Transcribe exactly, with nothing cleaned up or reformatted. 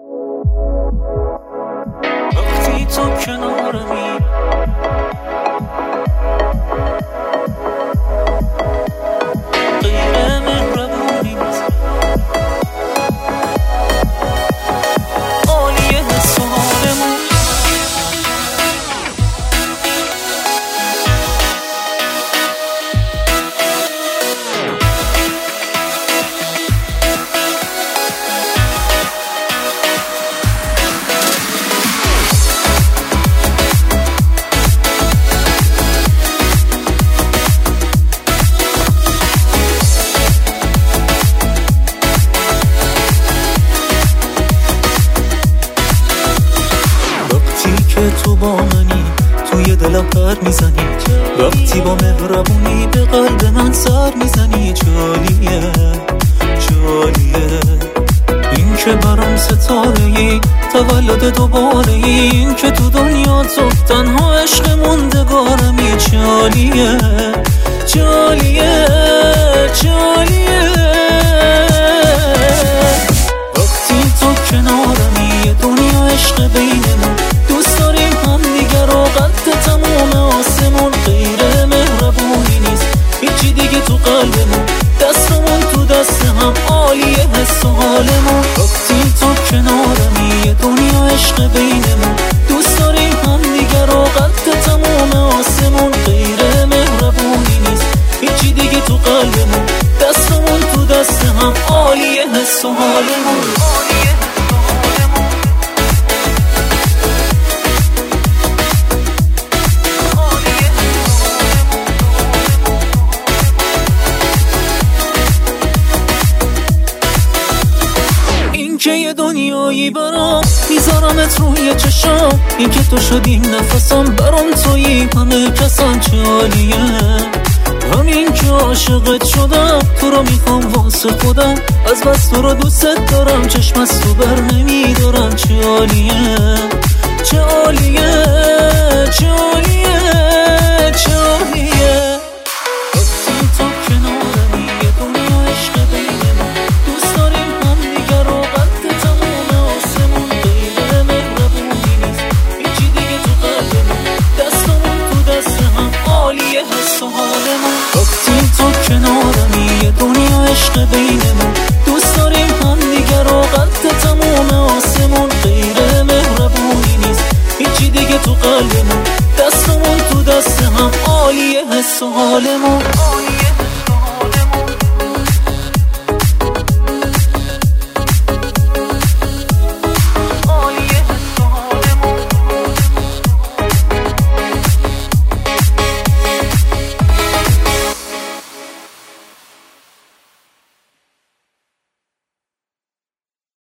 وقتی تو کنارمی غیر مهربونی نیست، عالیه حس و حالمون. تو با منی توی دلم پر میزنی، وقتی با مهربونی به قلب من سر میزنی. جالیه جالیه این که برام ستاره‌ای، تولد دوباره ای، این که تو دنیا تو تنها عشق موندگارمی. جالیه جالیه جالیه وقتی تو کنارمی، یه دنیا عشق بینمون، دوست داریم هم دیگر رو قد تموم آسمون. غیر مهربونی نیست هیچی دیگه تو قلبمون، دستمون تو دست هم عالیه حس و حالمون. وقتی تو کنارمی، یه دنیا عشق بینمون، دوست داریم هم دیگر رو قد تموم آسمون. غیر مهربونی نیست هیچی دیگه تو قلبمون، دستمون تو دست هم عالیه حس و حالمون. که یه دنیایی برام میذارمت روی چشام، این که تو شدی نفسم، برام تویی همه کسان. جالیه همین که عاشقت شدم، تو رو میخوام واسه خودم، از بس تو رو دوست دارم، چشم از تو بر نمیدارم. جالیه جالیه جالیه جالیه وقتی تو کنارمی، یه دنیا عشق بینمون، دوست داریم هم دیگر رو قد تموم آسمون. غیر مهربونی نیست هیچی دیگه تو قلبمون، دستمون تو دست هم عالیه حس و حالمون. وقتی تو کنارمی، یه دنیا عشق بینمون، دوست داریم هم دیگر رو قد تموم آسمون. غیر مهربونی نیست هیچی دیگه تو قلبمون، دستمون تو دست هم عالیه حس و حالمون.